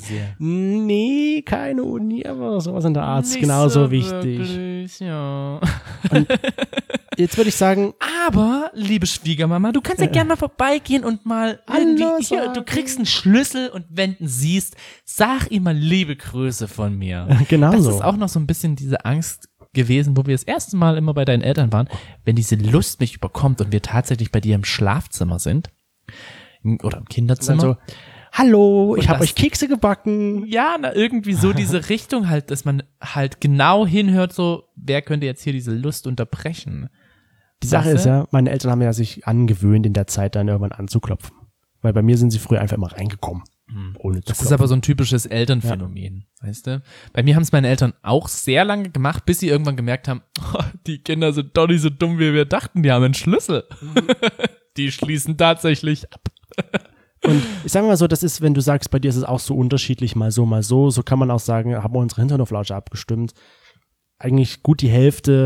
Nee, keine Uni, aber sowas in der Art ist genauso so wichtig. Wirklich, ja. Und jetzt würde ich sagen, aber, liebe Schwiegermama, du kannst ja äh, gerne mal vorbeigehen und mal irgendwie, hier, du kriegst einen Schlüssel und wenn du ihn siehst, sag ihm mal liebe Grüße von mir. Genau das so. ist auch noch so ein bisschen diese Angst gewesen, wo wir das erste Mal immer bei deinen Eltern waren, wenn diese Lust mich überkommt und wir tatsächlich bei dir im Schlafzimmer sind oder im Kinderzimmer. Also, hallo, ich habe euch Kekse gebacken. Ja, na, irgendwie so diese Richtung halt, dass man halt genau hinhört, so, wer könnte jetzt hier diese Lust unterbrechen? Die Sache ist ja, meine Eltern haben ja sich angewöhnt, in der Zeit dann irgendwann anzuklopfen. Weil bei mir sind sie früher einfach immer reingekommen. Hm. Ohne zu das klopfen. Ist aber so ein typisches Elternphänomen, ja. Weißt du? Bei mir haben es meine Eltern auch sehr lange gemacht, bis sie irgendwann gemerkt haben, oh, die Kinder sind doch nicht so dumm, wie wir dachten, die haben einen Schlüssel. Mhm. Die schließen tatsächlich ab. Und ich sage mal so, das ist, wenn du sagst, bei dir ist es auch so unterschiedlich, mal so, mal so, so kann man auch sagen, haben wir unsere Hinterhoflauscher abgestimmt. Eigentlich gut die Hälfte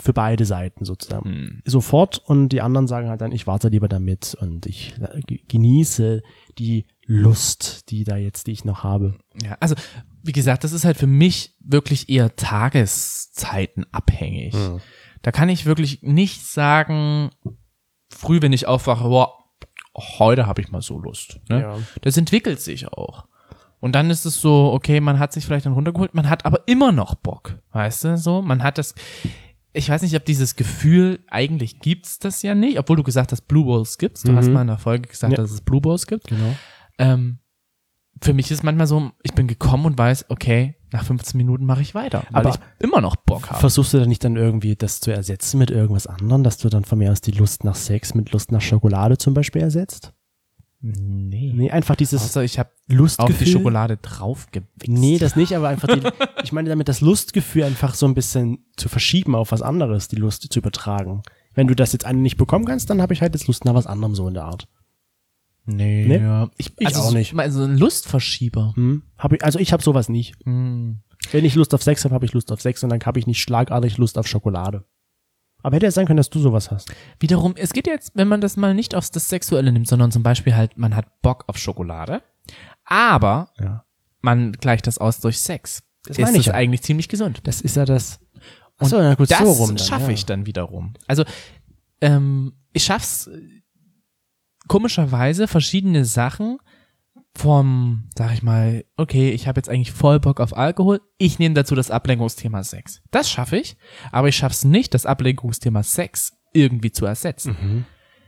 für beide Seiten sozusagen. Hm. Sofort und die anderen sagen halt dann, ich warte lieber damit und ich genieße die Lust, die da jetzt, die ich noch habe. Ja, also wie gesagt, das ist halt für mich wirklich eher tageszeitenabhängig. Mhm. Da kann ich wirklich nicht sagen, früh, wenn ich aufwache, boah, heute habe ich mal so Lust. Ne? Ja. Das entwickelt sich auch. Und dann ist es so, okay, man hat sich vielleicht dann runtergeholt, man hat aber immer noch Bock, weißt du, so, man hat das, ich weiß nicht, ob dieses Gefühl, eigentlich gibt's das ja nicht, obwohl du gesagt hast, Blue Balls gibt's, du Mhm. hast mal in der Folge gesagt, Ja. dass es Blue Balls gibt. Genau. Ähm, für mich ist manchmal so, ich bin gekommen und weiß, okay, nach fünfzehn Minuten mache ich weiter, weil Aber ich immer noch Bock habe. Versuchst du dann nicht dann irgendwie das zu ersetzen mit irgendwas anderem, dass du dann von mir aus die Lust nach Sex mit Lust nach Schokolade zum Beispiel ersetzt? Nee. Nee, einfach dieses Außer ich habe Lustgefühl. auf die Schokolade draufgewichst. Nee, das nicht, aber einfach die, ich meine damit das Lustgefühl einfach so ein bisschen zu verschieben auf was anderes, die Lust zu übertragen. Wenn du das jetzt eine nicht bekommen kannst, dann habe ich halt jetzt Lust nach was anderem so in der Art. Nee, Nee? ja. Ich, Ich also auch nicht. Also ein Lustverschieber. Hm? Hab ich, also ich habe sowas nicht. Hm. Wenn ich Lust auf Sex habe, habe ich Lust auf Sex und dann habe ich nicht schlagartig Lust auf Schokolade. Aber hätte ja sein können, dass du sowas hast. Wiederum, es geht jetzt, wenn man das mal nicht aufs das Sexuelle nimmt, sondern zum Beispiel halt, man hat Bock auf Schokolade, aber Ja. man gleicht das aus durch Sex. Das ist meine ich das ja. eigentlich ziemlich gesund. Das ist ja das. Und Achso, na gut, das so rum dann, schaffe ja. ich dann wiederum. Also, ähm, ich schaff's äh, komischerweise verschiedene Sachen vom, sag ich mal, okay, ich habe jetzt eigentlich voll Bock auf Alkohol, ich nehme dazu das Ablenkungsthema Sex. Das schaffe ich, aber ich schaff's nicht, das Ablenkungsthema Sex irgendwie zu ersetzen. Mhm.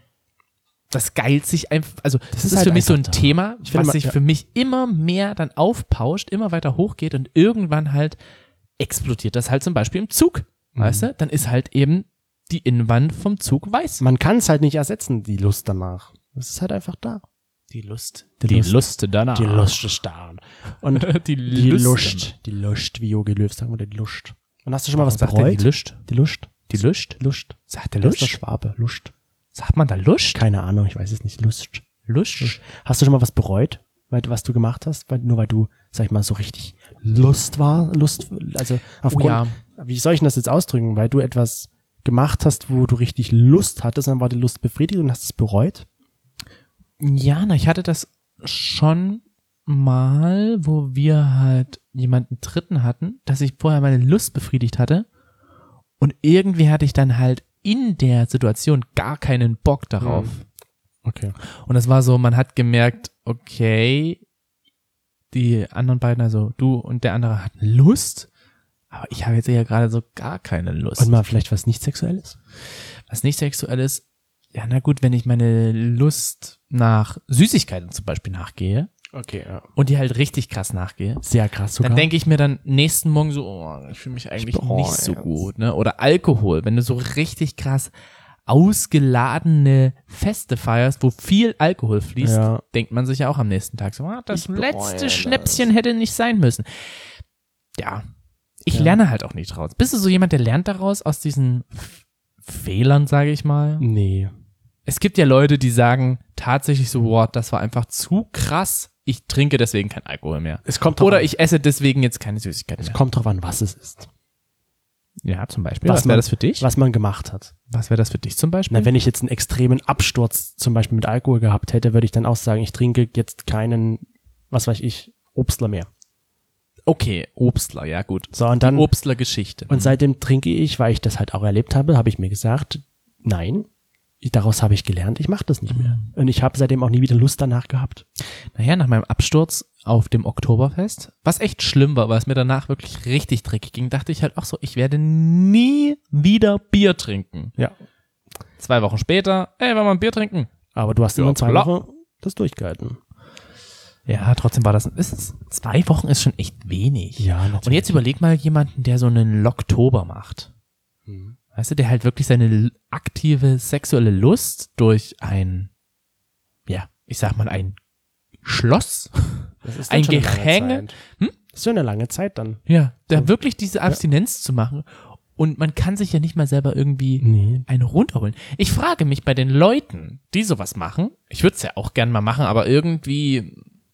Das geilt sich einfach, also das, ist ist, halt für mich so ein einfach da. Thema, Ich finde was mal- sich ja. für mich immer mehr dann aufpauscht, immer weiter hochgeht und irgendwann halt explodiert das halt zum Beispiel im Zug, Mhm. weißt du? Dann ist halt eben die Innenwand vom Zug weiß. Man kann es halt nicht ersetzen, die Lust danach. Es ist halt einfach da. Die Lust. Die Lust. danach. Die Lust ist da. Und die, die Lust. Lust. Die Lust, wie Jogi Löw sagen würde, die Lust. Und hast du schon mal was Sagt er bereut? die Lust? Die Lust. Die Lust? Lust. Sagt der Der ist der Lust? Schwabe. Lust. Sagt man da Lust? Keine Ahnung, ich weiß es nicht. Lust. Lust? Hast du schon mal was bereut, weil, was du gemacht hast? Weil, nur weil du, sag ich mal, so richtig Lust war? Lust, also aufgrund, Oh ja. wie soll ich denn das jetzt ausdrücken? Weil du etwas gemacht hast, wo du richtig Lust hattest, dann war die Lust befriedigt und hast es bereut? Ja, na, ich hatte das schon mal, wo wir halt jemanden Dritten hatten, dass ich vorher meine Lust befriedigt hatte und irgendwie hatte ich dann halt in der Situation gar keinen Bock darauf. Okay. Und es war so, man hat gemerkt, okay, die anderen beiden, also du und der andere hatten Lust, aber ich habe jetzt eher gerade so gar keine Lust. Und mal vielleicht was nicht Sexuelles? Was nicht sexuell ist, ja, na gut, wenn ich meine Lust nach Süßigkeiten zum Beispiel nachgehe Okay, ja. und die halt richtig krass nachgehe, Sehr krass sogar. dann denke ich mir dann nächsten Morgen so, oh, ich fühle mich eigentlich bereue nicht so jetzt. gut, ne? Oder Alkohol, wenn du so richtig krass ausgeladene Feste feierst, wo viel Alkohol fließt, Ja. denkt man sich ja auch am nächsten Tag so, ah, das Ich bereue letzte das. Schnäpschen hätte nicht sein müssen. Ja, ich Ja. lerne halt auch nicht draus. Bist du so jemand, der lernt daraus aus diesen F- Fehlern, sage ich mal? Nee. Es gibt ja Leute, die sagen tatsächlich so, boah, das war einfach zu krass, ich trinke deswegen kein Alkohol mehr. Es kommt drauf Oder an. ich esse deswegen jetzt keine Süßigkeiten Es mehr. kommt drauf an, was es ist. Ja, zum Beispiel. Was Was wäre man- das für dich? Was man gemacht hat. Was wäre das für dich zum Beispiel? Na, wenn ich jetzt einen extremen Absturz zum Beispiel mit Alkohol gehabt hätte, würde ich dann auch sagen, ich trinke jetzt keinen, was weiß ich, Obstler mehr. Okay, Obstler, ja gut. So, und dann, Die Obstler-Geschichte. und seitdem trinke ich, weil ich das halt auch erlebt habe, habe ich mir gesagt, nein, ich, daraus habe ich gelernt, ich mache das nicht mehr. Und ich habe seitdem auch nie wieder Lust danach gehabt. Naja, nach meinem Absturz auf dem Oktoberfest, was echt schlimm war, weil es mir danach wirklich richtig dreckig ging, dachte ich halt auch so, ich werde nie wieder Bier trinken. Ja. Zwei Wochen später, ey, wollen wir ein Bier trinken? Aber du hast Ja, immer zwei klar. Wochen das durchgehalten. Ja, trotzdem war das, ist es, zwei Wochen ist schon echt wenig. Ja, natürlich. Und jetzt überleg mal jemanden, der so einen Locktober macht. Mhm. Weißt du, der halt wirklich seine l- aktive sexuelle Lust durch ein, ja, ich sag mal, ein Schloss, Das ist ein dann schon eine lange Gehänge. Zeit. Hm? Das ist ja eine lange Zeit dann. ja, da So. wirklich diese Abstinenz zu machen und man kann sich ja nicht mal selber irgendwie Nee. einen runterholen. Ich frage mich bei den Leuten, die sowas machen, ich würde es ja auch gern mal machen, aber irgendwie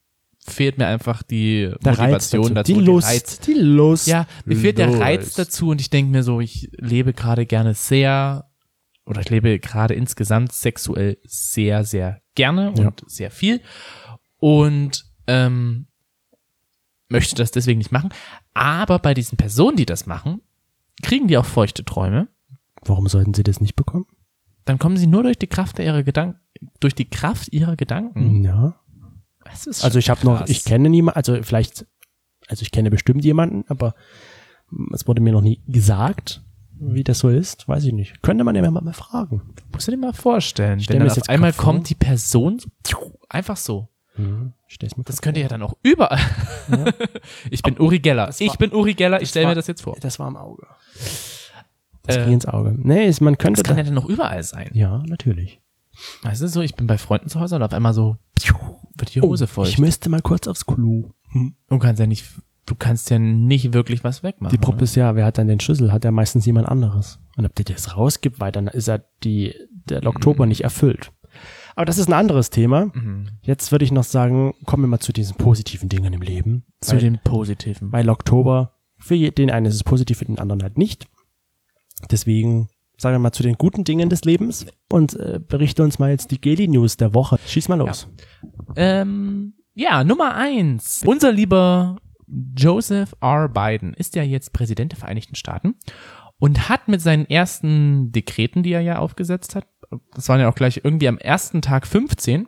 fehlt mir einfach die der Motivation dazu. dazu. Die Lust, Reiz. die Lust. Ja, mir fehlt der Lust. Reiz dazu und ich denke mir so, ich lebe gerade gerne sehr, oder ich lebe gerade insgesamt sexuell sehr, sehr gerne und Ja. sehr viel und ähm, möchte das deswegen nicht machen. Aber bei diesen Personen, die das machen, kriegen die auch feuchte Träume. Warum sollten sie das nicht bekommen? Dann kommen sie nur durch die Kraft ihrer Gedanken, durch die Kraft ihrer Gedanken. Ja. Das ist Also ich habe noch, krass. ich kenne niemanden, also vielleicht, also ich kenne bestimmt jemanden, aber es wurde mir noch nie gesagt, wie das so ist, weiß ich nicht. Könnte man ja mal, mal fragen. Musst du dir mal vorstellen, Stell wenn mir dann das auf jetzt einmal grad vor. kommt die Person so, einfach so. Mhm. Stell's mir Das grad könnte ja dann auch überall. Ja. Ich bin Uri Geller. Das war- Ich bin Uri Geller. Ich das stelle war- mir das jetzt vor. vor. Das war im Auge. Das Äh, ging ins Auge. Nee, ist, man könnte Das kann da, ja dann noch überall sein. ja, natürlich. Weißt du, so, ich bin bei Freunden zu Hause und auf einmal so, piu, wird die Hose voll. Oh, ich müsste mal kurz aufs Klo. Hm. Du kannst ja nicht, du kannst ja nicht wirklich was wegmachen. Die Probe ist ja, wer hat dann den Schlüssel? Hat ja meistens jemand anderes. Und ob der das rausgibt, weil dann ist ja die, der Oktober nicht erfüllt. Aber das ist ein anderes Thema. Mhm. Jetzt würde ich noch sagen, kommen wir mal zu diesen positiven Dingen im Leben. Zu weil, den Positiven. weil Oktober, für je- den einen ist es positiv, für den anderen halt nicht. Deswegen sagen wir mal zu den guten Dingen des Lebens und äh, berichte uns mal jetzt die Geli-News der Woche. Schieß mal los. Ähm, ja, Nummer eins. Unser lieber Joseph R. Biden ist ja jetzt Präsident der Vereinigten Staaten und hat mit seinen ersten Dekreten, die er ja aufgesetzt hat, das waren ja auch gleich irgendwie am ersten Tag fünfzehn,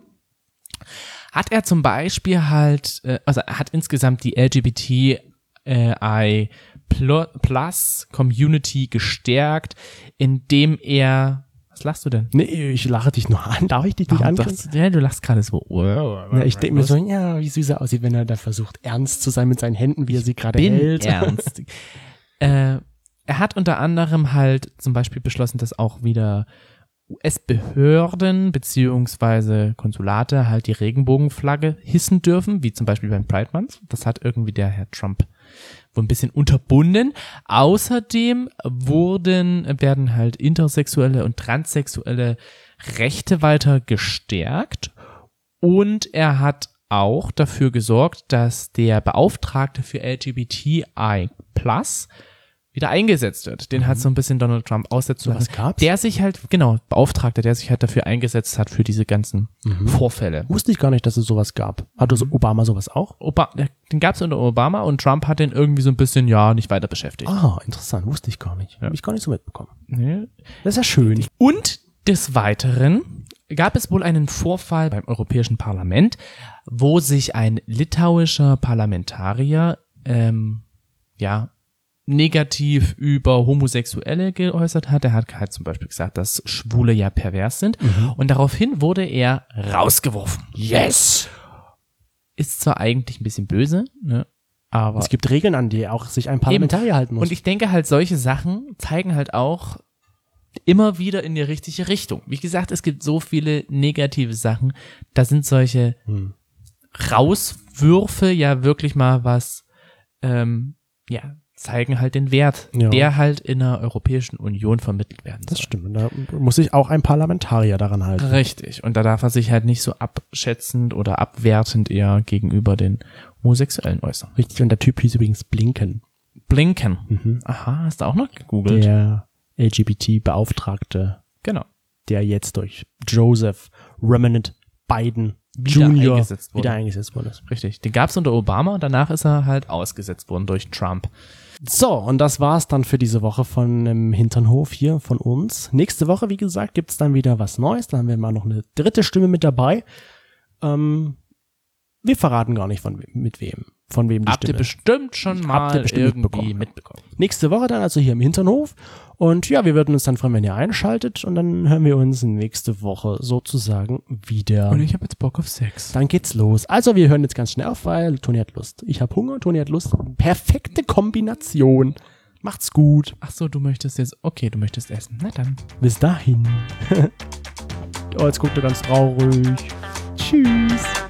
hat er zum Beispiel halt, äh, also er hat insgesamt die L G B T I Plus Community gestärkt, indem er, was lachst du denn? Nee, ich lache dich nur an. Darf ich dich nicht Warum angrinsen? lachst du? Ja, du lachst gerade so. Ja, ich denke mir so, ja, wie süß er aussieht, wenn er da versucht, ernst zu sein mit seinen Händen, wie er sie gerade bin hält. ernst. äh, er hat unter anderem halt zum Beispiel beschlossen, dass auch wieder U S-Behörden beziehungsweise Konsulate halt die Regenbogenflagge hissen dürfen, wie zum Beispiel beim Pride Month. Das hat irgendwie der Herr Trump wohl ein bisschen unterbunden. Außerdem wurden, werden halt intersexuelle und transsexuelle Rechte weiter gestärkt und er hat auch dafür gesorgt, dass der Beauftragte für L G B T I Plus wieder eingesetzt wird. Den hat so ein bisschen Donald Trump aussetzen So was lassen. gab's? Der sich halt, genau, Beauftragter, der sich halt dafür eingesetzt hat für diese ganzen Mhm. Vorfälle. Wusste ich gar nicht, dass es sowas gab. Hatte so Obama sowas auch? Oba- den gab es unter Obama und Trump hat den irgendwie so ein bisschen, ja, nicht weiter beschäftigt. Ah, interessant. Wusste ich gar nicht. Ja. Habe ich gar nicht so mitbekommen. Nee. Das ist ja schön. Und des Weiteren gab es wohl einen Vorfall beim Europäischen Parlament, wo sich ein litauischer Parlamentarier, ähm, ja, negativ über Homosexuelle geäußert hat. Er hat halt zum Beispiel gesagt, dass Schwule ja pervers sind. Und daraufhin wurde er rausgeworfen. Yes! Ist zwar eigentlich ein bisschen böse, ne? Aber Es gibt Regeln, an die auch sich ein Parlamentarier halten muss. und ich denke halt, solche Sachen zeigen halt auch immer wieder in die richtige Richtung. Wie gesagt, es gibt so viele negative Sachen. Da sind solche Hm. Rauswürfe ja wirklich mal was, ähm, ja, zeigen halt den Wert, Ja. der halt in der Europäischen Union vermittelt werden Das soll. stimmt. Und da muss sich auch ein Parlamentarier daran halten. Richtig. Und da darf er sich halt nicht so abschätzend oder abwertend eher gegenüber den Homosexuellen äußern. Richtig. Und der Typ hieß übrigens Blinken. Blinken. Mhm. Aha, hast du auch noch gegoogelt? Der L G B T-Beauftragte, Genau. der jetzt durch Joseph Remnant Biden Wieder Junior eingesetzt wurde. wieder eingesetzt wurde. Richtig. Den gab's unter Obama und danach ist er halt ausgesetzt worden durch Trump. So, und das war's dann für diese Woche von dem Hinternhof hier von uns. Nächste Woche, wie gesagt, gibt's dann wieder was Neues. Da haben wir mal noch eine dritte Stimme mit dabei. Ähm, wir verraten gar nicht, von wem, mit wem, von wem die Habt ihr Stimme. bestimmt schon mal Habt ihr bestimmt irgendwie mitbekommen. mitbekommen. Nächste Woche dann also hier im Hinternhof. Und ja, wir würden uns dann freuen, wenn ihr einschaltet. Und dann hören wir uns nächste Woche sozusagen wieder. Und ich habe jetzt Bock auf Sex. Dann geht's los. Also wir hören jetzt ganz schnell auf, weil Toni hat Lust. Ich habe Hunger, Toni hat Lust. Perfekte Kombination. Macht's gut. Ach so, du möchtest jetzt, okay, du möchtest essen. Na dann. Bis dahin. Oh, jetzt guckt er ganz traurig. Tschüss.